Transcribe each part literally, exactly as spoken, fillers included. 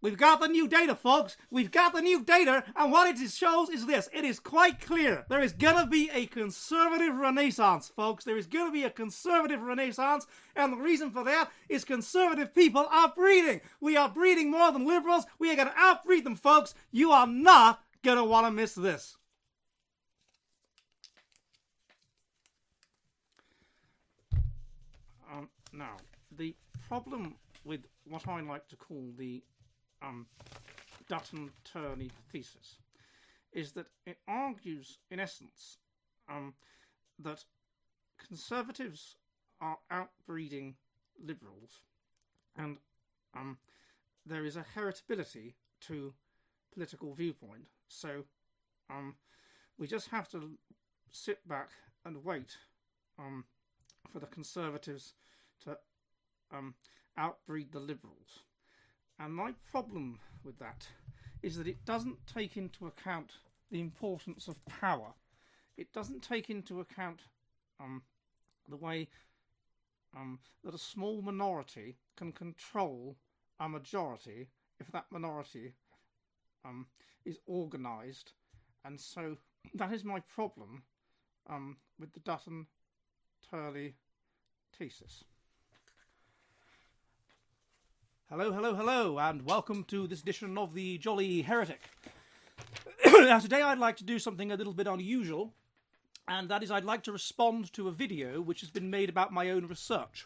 We've got the new data, folks. We've got the new data, and what it shows is this. It is quite clear. There is going to be a conservative renaissance, folks. There is going to be a conservative renaissance, and the reason for that is conservative people are breeding. We are breeding more than liberals. We are going to outbreed them, folks. You are not going to want to miss this. Um, now, the problem with what I like to call the Um, Dutton-Turley thesis is that it argues, in essence, um, that conservatives are outbreeding liberals, and um, there is a heritability to political viewpoint. So um, we just have to sit back and wait um, for the conservatives to um, outbreed the liberals. And my problem with that is that it doesn't take into account the importance of power. It doesn't take into account um, the way um, that a small minority can control a majority if that minority um, is organised. And so that is my problem um, with the Dutton-Turley thesis. Hello, hello, hello, and welcome to this edition of the Jolly Heretic. Now, today I'd like to do something a little bit unusual, and that is I'd like to respond to a video which has been made about my own research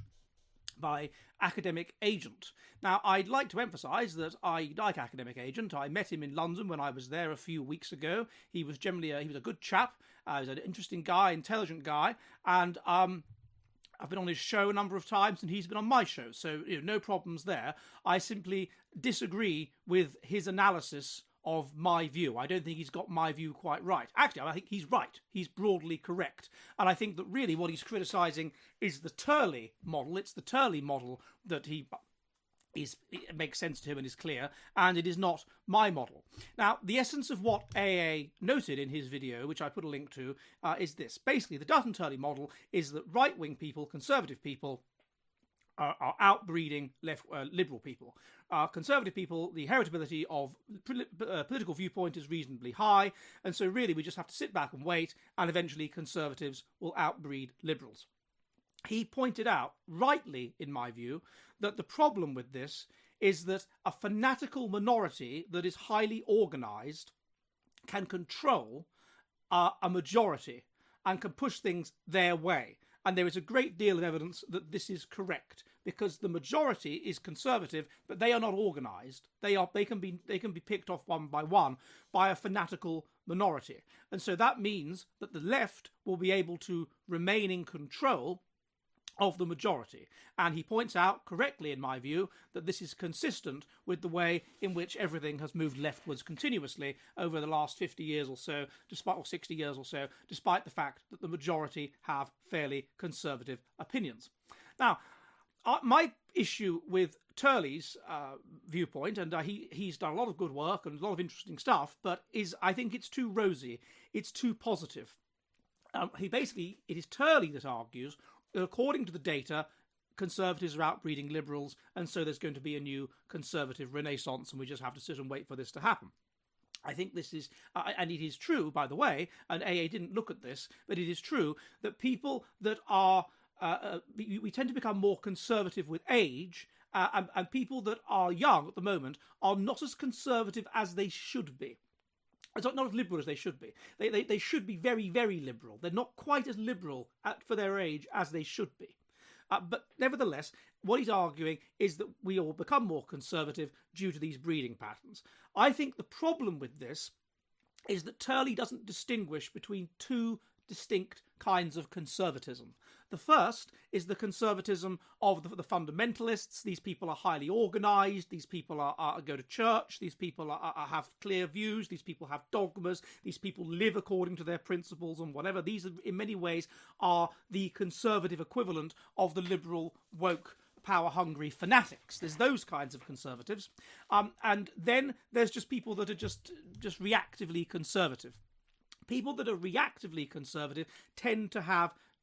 by Academic Agent. Now, I'd like to emphasise that I like Academic Agent. I met him in London when I was there a few weeks ago. He was generally a, he was a good chap. Uh, he was an interesting guy, intelligent guy, and um. I've been on his show a number of times and he's been on my show, so you know, no problems there. I simply disagree with his analysis of my view. I don't think he's got my view quite right. Actually, I think he's right. He's broadly correct. And I think that really what he's criticising is the Turley model. It's the Turley model that he... Is, it makes sense to him and is clear, and it is not my model. Now, the essence of what A A noted in his video, which I put a link to, uh, is this. Basically, the Dutton-Turley model is that right-wing people, conservative people, are, are outbreeding left uh, liberal people. Uh, conservative people, the heritability of uh, political viewpoint is reasonably high, and so really we just have to sit back and wait, and eventually conservatives will outbreed liberals. He pointed out, rightly in my view, that the problem with this is that a fanatical minority that is highly organised can control uh, a majority and can push things their way. And there is a great deal of evidence that this is correct, because the majority is conservative, but they are not organised. They are they can be they can be picked off one by one by a fanatical minority. And so that means that the left will be able to remain in control of the majority. And he points out, correctly in my view, that this is consistent with the way in which everything has moved leftwards continuously over the last fifty years or so, despite or sixty years or so, despite the fact that the majority have fairly conservative opinions. Now, uh, my issue with Turley's uh, viewpoint, and uh, he he's done a lot of good work and a lot of interesting stuff, but is I think it's too rosy, it's too positive. Um, he basically, it is Turley that argues, according to the data, conservatives are outbreeding liberals, and so there's going to be a new conservative renaissance, and we just have to sit and wait for this to happen. I think this is, uh, and it is true, by the way, and A A didn't look at this, but it is true that people that are, uh, uh, we, we tend to become more conservative with age, uh, and, and people that are young at the moment are not as conservative as they should be. It's not, not as liberal as they should be. They, they they should be very, very liberal. They're not quite as liberal at, for their age as they should be. Uh, but nevertheless, what he's arguing is that we all become more conservative due to these breeding patterns. I think the problem with this is that Turley doesn't distinguish between two distinct kinds of conservatism. The first is the conservatism of the, the fundamentalists. These people are highly organised. These people are, are go to church. These people are, are, have clear views. These people have dogmas. These people live according to their principles and whatever. These, are, in many ways, are the conservative equivalent of the liberal, woke, power-hungry fanatics. There's those kinds of conservatives. Um, and then there's just people that are just, just reactively conservative. People that are reactively conservative tend to have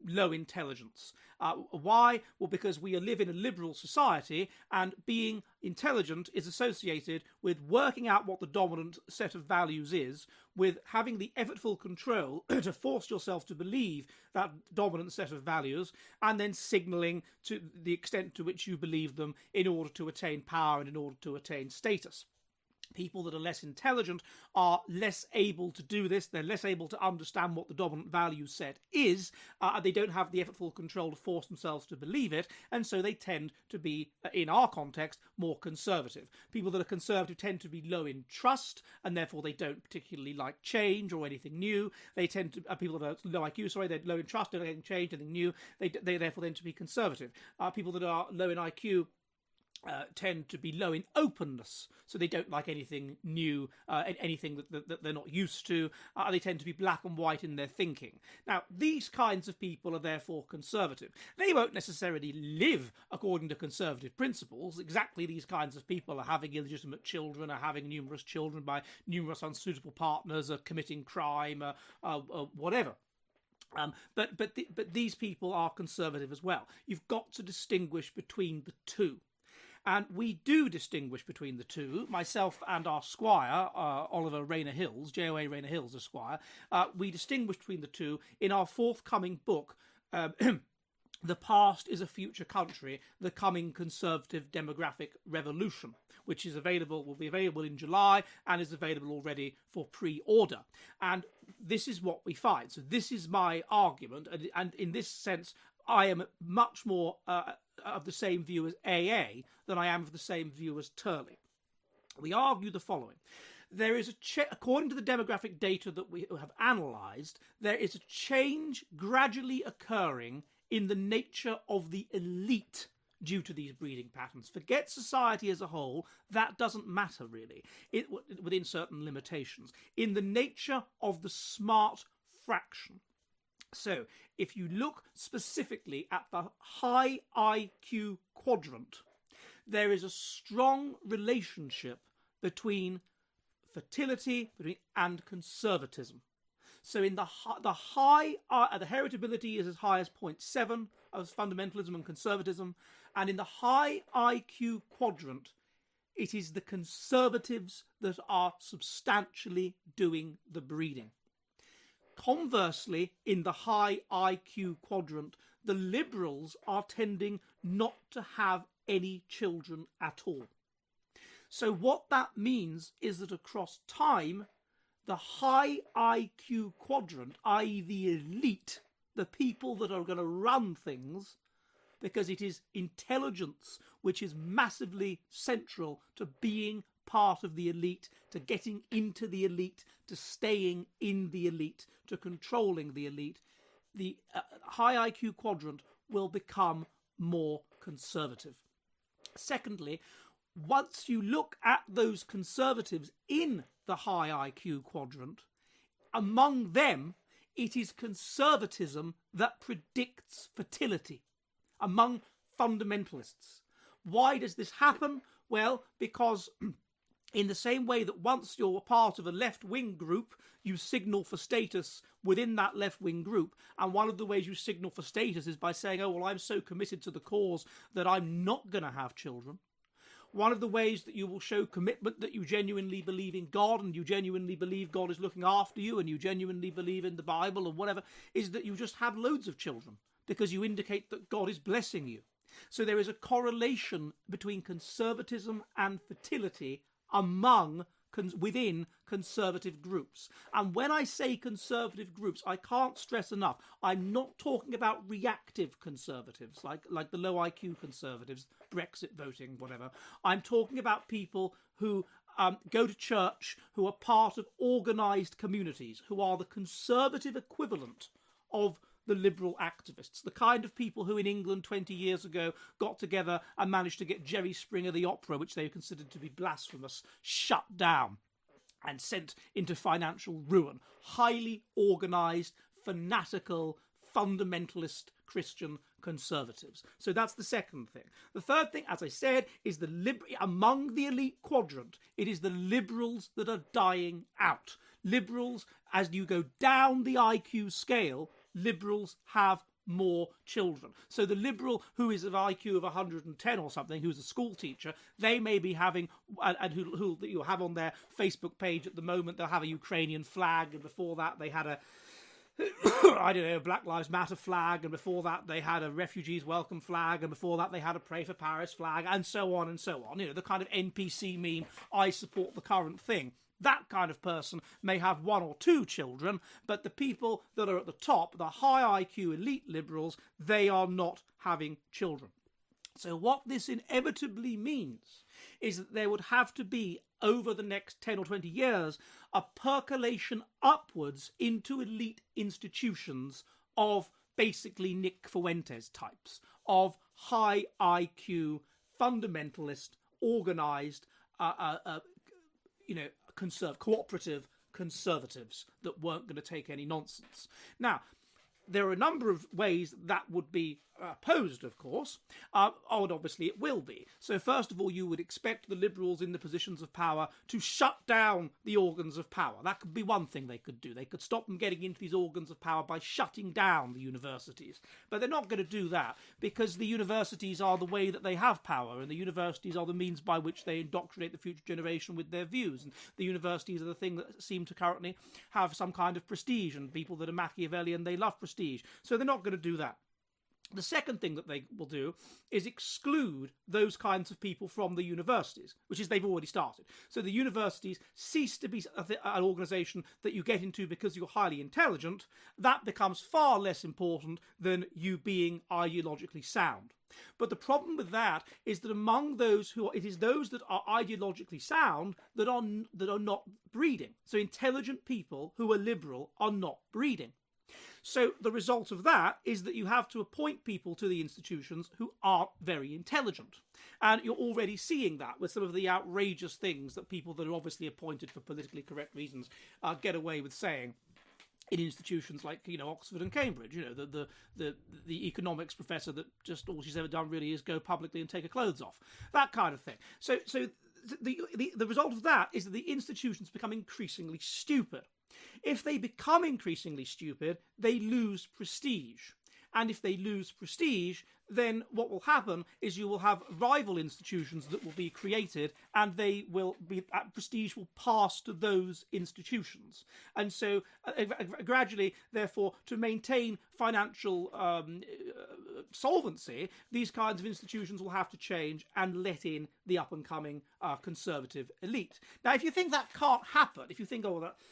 low intelligence. Uh, why? Well, because we live in a liberal society, and being intelligent is associated with working out what the dominant set of values is, with having the effortful control to force yourself to believe that dominant set of values, and then signalling to the extent to which you believe them in order to attain power and in order to attain status. People that are less intelligent are less able to do this. They're less able to understand what the dominant value set is. Uh, they don't have the effortful control to force themselves to believe it, and so they tend to be, in our context, more conservative. People that are conservative tend to be low in trust, and therefore they don't particularly like change or anything new. They tend to uh, people that are low I Q, sorry, they're low in trust, don't like change, anything new. They they therefore tend to be conservative. Uh, people that are low in I Q Uh, tend to be low in openness, so they don't like anything new, uh, anything that, that, that they're not used to. Uh, they tend to be black and white in their thinking. Now, these kinds of people are therefore conservative. They won't necessarily live according to conservative principles. Exactly these kinds of people are having illegitimate children, are having numerous children by numerous unsuitable partners, are committing crime, uh, uh, uh, whatever. Um, but but the, but these people are conservative as well. You've got to distinguish between the two. And we do distinguish between the two. Myself and our squire, uh, Oliver Rayner Hills, J O A Rayner Hills, Esquire, uh, we distinguish between the two in our forthcoming book, um, The Past is a Future Country, The Coming Conservative Demographic Revolution, which is available, will be available in July and is available already for pre-order. And this is what we find. So this is my argument, and, and in this sense, I am much more uh, of the same view as A A than I am of the same view as Turley. We argue the following. There is a ch- according to the demographic data that we have analysed, there is a change gradually occurring in the nature of the elite due to these breeding patterns. Forget society as a whole, that doesn't matter really, it, within certain limitations. In the nature of the smart fraction. So, if you look specifically at the high I Q quadrant, there is a strong relationship between fertility and conservatism. So, in the the high, uh, the heritability is as high as zero point seven as fundamentalism and conservatism, and in the high I Q quadrant, it is the conservatives that are substantially doing the breeding. Conversely, in the high I Q quadrant, the liberals are tending not to have any children at all. So what that means is that across time, the high I Q quadrant, that is the elite, the people that are going to run things, because it is intelligence which is massively central to being part of the elite, to getting into the elite, to staying in the elite, to controlling the elite, the uh, high I Q quadrant will become more conservative. Secondly, once you look at those conservatives in the high I Q quadrant, among them, it is conservatism that predicts fertility among fundamentalists. Why does this happen? Well, because in the same way that once you're part of a left-wing group, you signal for status within that left-wing group. And one of the ways you signal for status is by saying, oh, well, I'm so committed to the cause that I'm not going to have children. One of the ways that you will show commitment, that you genuinely believe in God and you genuinely believe God is looking after you and you genuinely believe in the Bible or whatever, is that you just have loads of children because you indicate that God is blessing you. So there is a correlation between conservatism and fertility among, cons- within conservative groups. And when I say conservative groups, I can't stress enough, I'm not talking about reactive conservatives, like, like the low I Q conservatives, Brexit voting, whatever. I'm talking about people who um, go to church, who are part of organised communities, who are the conservative equivalent of the liberal activists, the kind of people who in England twenty years ago got together and managed to get Jerry Springer the opera, which they considered to be blasphemous, shut down and sent into financial ruin. Highly organised, fanatical, fundamentalist Christian conservatives. So that's the second thing. The third thing, as I said, is the lib- among the elite quadrant, it is the liberals that are dying out. Liberals, as you go down the I Q scale, liberals have more children. So the liberal who is of I Q of one hundred ten or something, who's a school teacher, they may be having, and, and who, who you have on their Facebook page at the moment, they'll have a Ukrainian flag, and before that they had a I don't know, Black Lives Matter flag, and before that they had a refugees welcome flag, and before that they had a Pray for Paris flag, and so on and so on. You know, the kind of N P C meme, I support the current thing. That kind of person may have one or two children, but the people that are at the top, the high I Q elite liberals, they are not having children. So what this inevitably means is that there would have to be, over the next ten or twenty years, a percolation upwards into elite institutions of basically Nick Fuentes types, of high I Q, fundamentalist, organised, uh, uh, uh, you know, conserv- cooperative conservatives that weren't going to take any nonsense. Now, there are a number of ways that would be opposed, of course, uh, and obviously it will be. So first of all, you would expect the liberals in the positions of power to shut down the organs of power. That could be one thing they could do. They could stop them getting into these organs of power by shutting down the universities. But they're not going to do that, because the universities are the way that they have power, and the universities are the means by which they indoctrinate the future generation with their views. And the universities are the thing that seem to currently have some kind of prestige, and people that are Machiavellian, they love prestige. So they're not going to do that. The second thing that they will do is exclude those kinds of people from the universities, which is they've already started. So the universities cease to be an organisation that you get into because you're highly intelligent. That becomes far less important than you being ideologically sound. But the problem with that is that among those who are, it is those that are ideologically sound that are that are not breeding. So intelligent people who are liberal are not breeding. So the result of that is that you have to appoint people to the institutions who aren't very intelligent. And you're already seeing that with some of the outrageous things that people that are obviously appointed for politically correct reasons uh, get away with saying in institutions like, you know, Oxford and Cambridge. You know, the, the, the, the economics professor that just all she's ever done really is go publicly and take her clothes off. That kind of thing. So, so the, the, the result of that is that the institutions become increasingly stupid. If they become increasingly stupid, they lose prestige. And if they lose prestige, then what will happen is you will have rival institutions that will be created, and they will be, that prestige will pass to those institutions. And so uh, gradually, therefore, to maintain financial um, uh, solvency, these kinds of institutions will have to change and let in the up-and-coming uh, conservative elite. Now, if you think that can't happen, if you think, oh, that...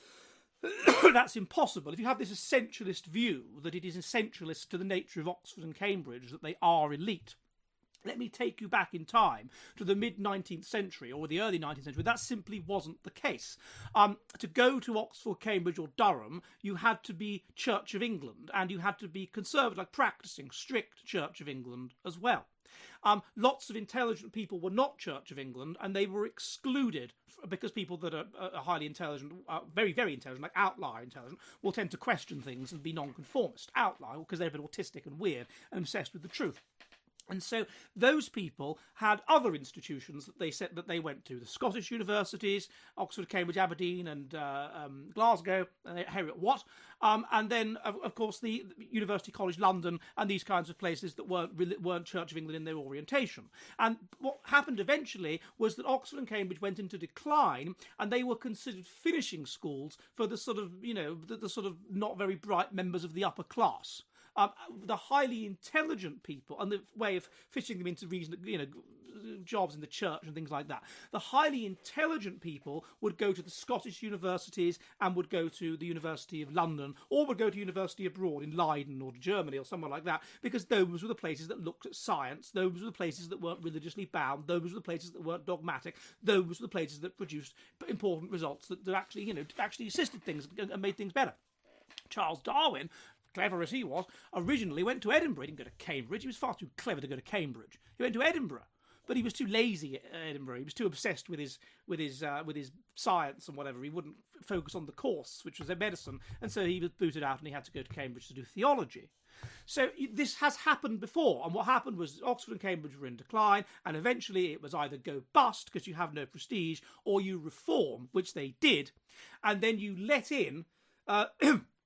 that's impossible. If you have this essentialist view that it is essentialist to the nature of Oxford and Cambridge that they are elite, let me take you back in time to the mid-nineteenth century or the early nineteenth century. That simply wasn't the case. Um, to go to Oxford, Cambridge or Durham, you had to be Church of England, and you had to be conservative, like practising strict Church of England as well. Um, lots of intelligent people were not Church of England, and they were excluded because people that are, are highly intelligent, uh, very, very intelligent, like outlier intelligent, will tend to question things and be nonconformist. Outlier, because they're a bit autistic and weird and obsessed with the truth. And so those people had other institutions that they said that they went to: the Scottish universities, Oxford, Cambridge, Aberdeen, and uh, um, Glasgow, uh, Heriot Watt, um, and then of, of course the University College London and these kinds of places that weren't weren't Church of England in their orientation. And what happened eventually was that Oxford and Cambridge went into decline, and they were considered finishing schools for the sort of you know the, the sort of not very bright members of the upper class. Um, the highly intelligent people, and the way of fitting them into reason, you know, jobs in the church and things like that. The highly intelligent people would go to the Scottish universities and would go to the University of London, or would go to university abroad in Leiden or Germany or somewhere like that, because those were the places that looked at science, those were the places that weren't religiously bound, those were the places that weren't dogmatic, those were the places that produced important results that, that actually, you know, actually assisted things and made things better. Charles Darwin, clever as he was, originally went to Edinburgh. He didn't go to Cambridge. He was far too clever to go to Cambridge. He went to Edinburgh, but he was too lazy at Edinburgh. He was too obsessed with his with his uh, with his science and whatever. He wouldn't focus on the course, which was medicine, and so he was booted out, and he had to go to Cambridge to do theology. So this has happened before, and what happened was Oxford and Cambridge were in decline, and eventually it was either go bust because you have no prestige, or you reform, which they did, and then you let in. Uh,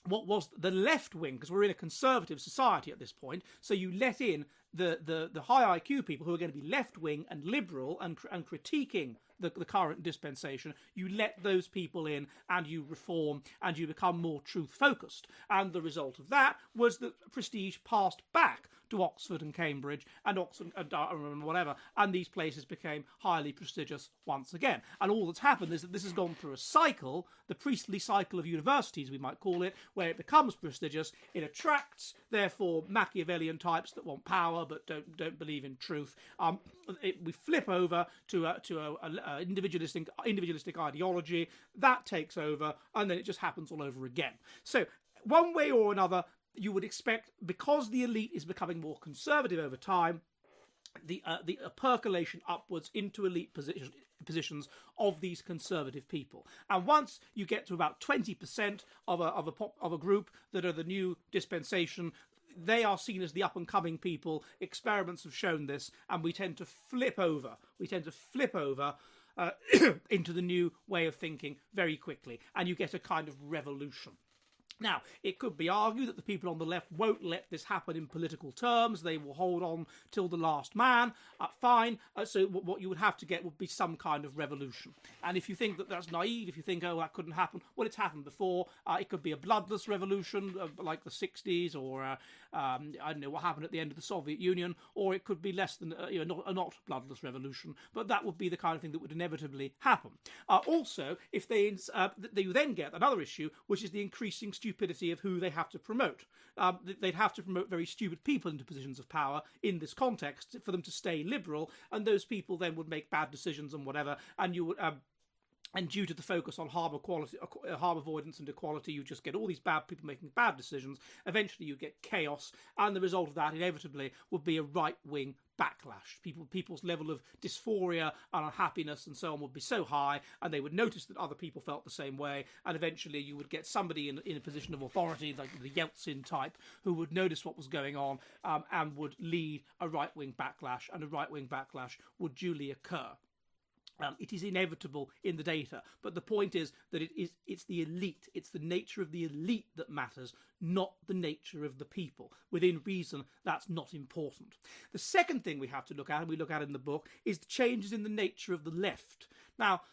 what was the left wing, because we're in a conservative society at this point, so you let in the, the, the high I Q people who are going to be left wing and liberal and, and critiquing the, the current dispensation. You let those people in and you reform and you become more truth focused. And the result of that was that prestige passed back to Oxford and Cambridge and Oxford and and whatever, and these places became highly prestigious once again. And all that's happened is that this has gone through a cycle, the priestly cycle of universities, we might call it, where it becomes prestigious, it attracts, therefore, Machiavellian types that want power but don't don't believe in truth. Um, it, we flip over to a, to a, a, a individualistic individualistic ideology that takes over, and then it just happens all over again. So, one way or another, you would expect, because the elite is becoming more conservative over time, the uh, the uh, percolation upwards into elite position, positions of these conservative people. And once you get to about twenty percent of a of a pop, of a group that are the new dispensation, they are seen as the up-and-coming people. Experiments have shown this, and we tend to flip over. We tend to flip over uh, into the new way of thinking very quickly, and you get a kind of revolution. Now, it could be argued that the people on the left won't let this happen in political terms. They will hold on till the last man. Uh, fine. Uh, so what you would have to get would be some kind of revolution. And if you think that that's naive, if you think, oh, that couldn't happen, well, it's happened before. Uh, it could be a bloodless revolution uh, like the sixties, or uh, um, I don't know what happened at the end of the Soviet Union, or it could be less than uh, you know, not, a not bloodless revolution. But that would be the kind of thing that would inevitably happen. Uh, also, if they, uh, they then get another issue, which is the increasing stupidity of who they have to promote. Um, they'd have to promote very stupid people into positions of power in this context for them to stay liberal, and those people then would make bad decisions and whatever, and you would... Um, And due to the focus on harm equality, harm avoidance and equality, you just get all these bad people making bad decisions. Eventually you get chaos, and the result of that inevitably would be a right-wing backlash. People, people's level of dysphoria and unhappiness and so on would be so high, and they would notice that other people felt the same way, and eventually you would get somebody in, in a position of authority, like the Yeltsin type, who would notice what was going on um, and would lead a right-wing backlash, and a right-wing backlash would duly occur. Um, it is inevitable in the data, but the point is that it is, it's the elite, it's the nature of the elite that matters, not the nature of the people. Within reason, that's not important. The second thing we have to look at, and we look at in the book, is the changes in the nature of the left. Now,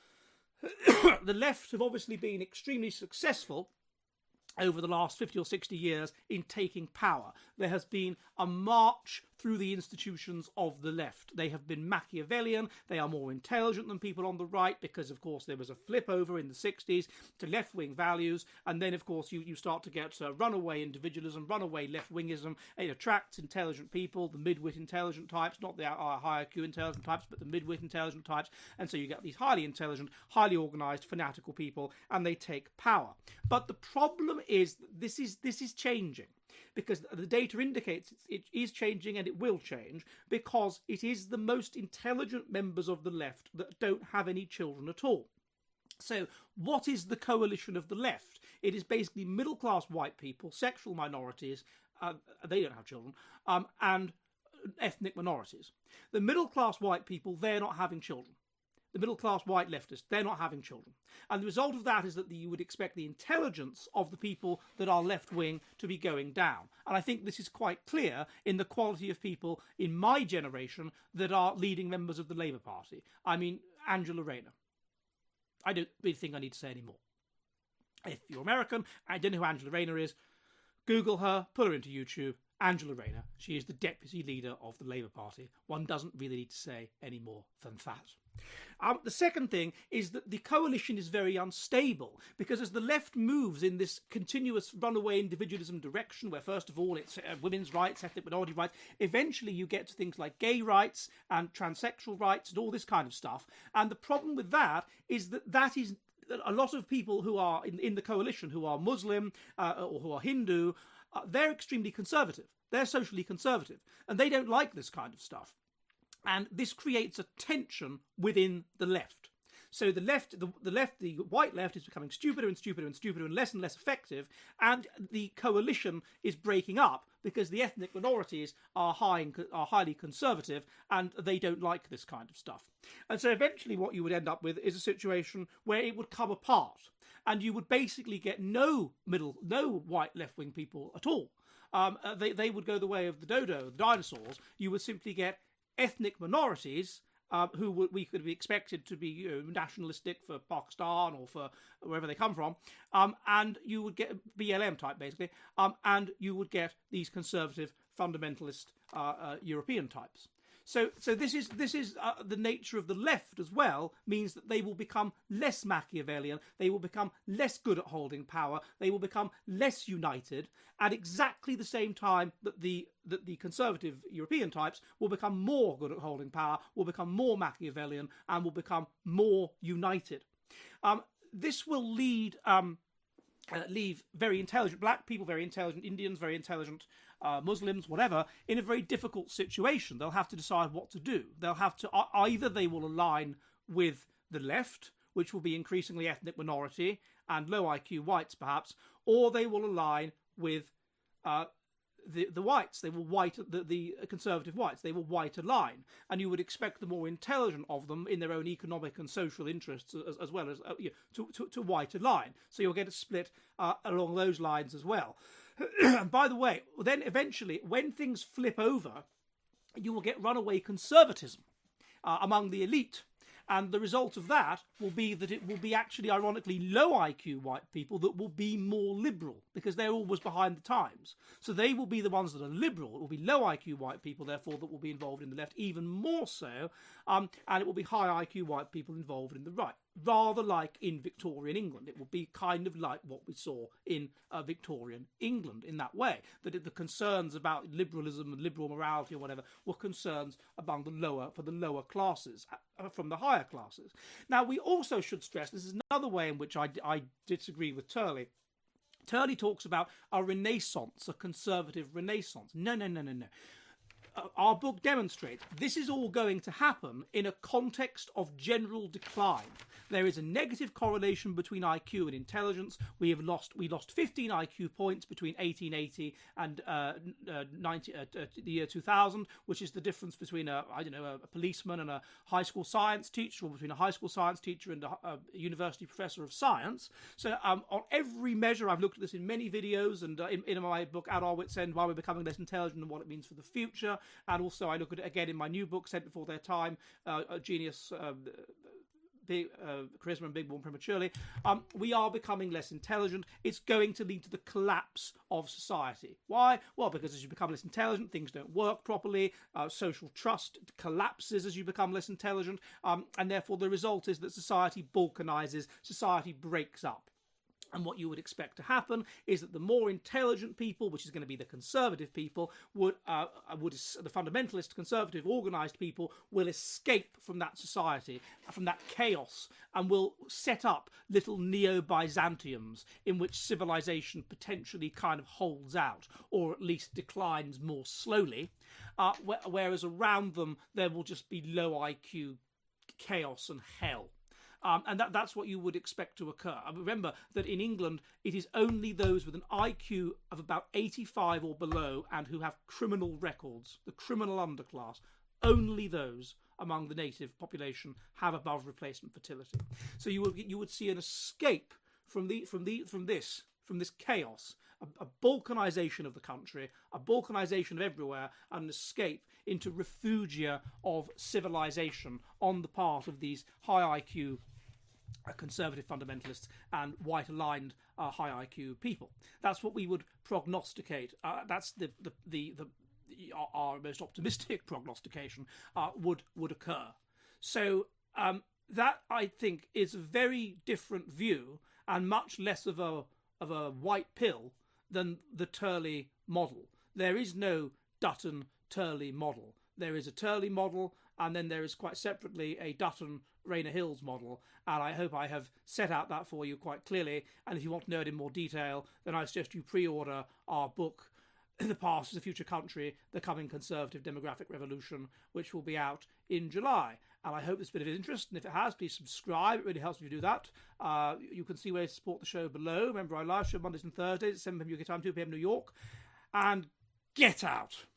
the left have obviously been extremely successful over the last fifty or sixty years in taking power. There has been a march through the institutions of the left. They have been Machiavellian. They are more intelligent than people on the right because, of course, there was a flip over in the sixties to left-wing values. And then, of course, you, you start to get uh, runaway individualism, runaway left-wingism. It attracts intelligent people, the mid-wit intelligent types, not the uh, high I Q intelligent types, but the mid-wit intelligent types. And so you get these highly intelligent, highly organised, fanatical people, and they take power. But the problem is that this is, this is changing, because the data indicates it is changing, and it will change, because it is the most intelligent members of the left that don't have any children at all. So what is the coalition of the left? It is basically middle-class white people, sexual minorities, uh, they don't have children, um, and ethnic minorities. The middle-class white people, they're not having children. The middle-class white leftists, they're not having children. And the result of that is that the, you would expect the intelligence of the people that are left-wing to be going down. And I think this is quite clear in the quality of people in my generation that are leading members of the Labour Party. I mean, Angela Rayner. I don't really think I need to say any more. If you're American, I don't know who Angela Rayner is, Google her, put her into YouTube. Angela Rayner. She is the deputy leader of the Labour Party. One doesn't really need to say any more than that. Um, the second thing is that the coalition is very unstable, because as the left moves in this continuous runaway individualism direction, where first of all it's uh, women's rights, ethnic minority rights, eventually you get to things like gay rights and transsexual rights and all this kind of stuff. And the problem with that is that that is a lot of people who are in, in the coalition, who are Muslim uh, or who are Hindu, uh, they're extremely conservative. They're socially conservative, and they don't like this kind of stuff. And this creates a tension within the left. So the left, the, the left, the white left is becoming stupider and stupider and stupider and less and less effective, and the coalition is breaking up because the ethnic minorities are high and, are highly conservative, and they don't like this kind of stuff. And so eventually what you would end up with is a situation where it would come apart. and you would basically get no middle, no white left-wing people at all. Um, uh, they, they would go the way of the dodo, the dinosaurs. You would simply get ethnic minorities um, who would, we could be expected to be you know, nationalistic for Pakistan or for wherever they come from, um, and you would get B L M type basically, um, and you would get these conservative fundamentalist uh, uh, European types. So, so this is this is uh, the nature of the left as well, means that they will become less Machiavellian, they will become less good at holding power, they will become less united, at exactly the same time that the that the conservative European types will become more good at holding power, will become more Machiavellian, and will become more united. Um, this will lead um, uh, leave very intelligent black people, very intelligent Indians, very intelligent Uh, Muslims, whatever, in a very difficult situation. They'll have to decide what to do. They'll have to, either they will align with the left, which will be increasingly ethnic minority and low I Q whites perhaps, or they will align with uh, the the whites. They will white the, the conservative whites. They will white align, and you would expect the more intelligent of them, in their own economic and social interests, as, as well as uh, you know, to, to to white align. So you'll get a split uh, along those lines as well. And by the way, then eventually, when things flip over, you will get runaway conservatism uh, among the elite. And the result of that will be that it will be actually, ironically, low I Q white people that will be more liberal, because they're always behind the times. So they will be the ones that are liberal. It will be low I Q white people, therefore, that will be involved in the left even more so. Um, and it will be high I Q white people involved in the right. Rather like in Victorian England. It will be kind of like what we saw in uh, Victorian England in that way. That it, the concerns about liberalism and liberal morality or whatever were concerns among the lower, for the lower classes, uh, from the higher classes. Now, we also should stress, this is another way in which I, I disagree with Turley. Turley talks about a renaissance, a conservative renaissance. No, no, no, no, no. Uh, our book demonstrates this is all going to happen in a context of general decline. There is a negative correlation between I Q and intelligence. We have lost we lost fifteen I Q points between eighteen eighty and uh, uh, ninety, uh, uh, the year two thousand, which is the difference between a I don't know a, a policeman and a high school science teacher, or between a high school science teacher and a, a university professor of science. So um, on every measure, I've looked at this in many videos, and uh, in, in my book At Our Wits End, Why We're Becoming Less Intelligent and What It Means for the Future. And also I look at it again in my new book, Sent Before Their Time, uh, a Genius, uh, big, uh, Charisma and Big Born Prematurely. Um, we are becoming less intelligent. It's going to lead to the collapse of society. Why? Well, because as you become less intelligent, things don't work properly. Uh, social trust collapses as you become less intelligent. Um, and therefore the result is that society balkanizes, society breaks up. And what you would expect to happen is that the more intelligent people, which is going to be the conservative people, would, uh, would the fundamentalist, conservative, organised people, will escape from that society, from that chaos, and will set up little neo-Byzantiums in which civilization potentially kind of holds out, or at least declines more slowly, uh, wh- whereas around them there will just be low I Q chaos and hell. Um, and that, that's what you would expect to occur. And remember that in England, it is only those with an I Q of about eighty-five or below and who have criminal records, the criminal underclass, only those among the native population have above replacement fertility. So you would you would see an escape from the from the from this from this chaos, a, a balkanization of the country, a balkanization of everywhere, and an escape into refugia of civilization on the part of these high I Q uh, conservative fundamentalists and white-aligned uh, high I Q people. That's what we would prognosticate. Uh, that's the the the, the our, our most optimistic prognostication uh, would would occur. So um, that, I think, is a very different view and much less of a of a white pill than the Turley model. There is no Dutton Turley model. There is a Turley model, and then there is quite separately a Dutton Rayner Hills model, and I hope I have set out that for you quite clearly. And if you want to know it in more detail, then I suggest you pre-order our book, The Past is a Future Country, The Coming Conservative Demographic Revolution, which will be out in July. And I hope this bit of interest, and if it has, please subscribe. It really helps me to do that. Uh, you can see ways to support the show below. Remember, I live show Mondays and Thursdays at seven p.m. U K time, two p.m. New York. And get out!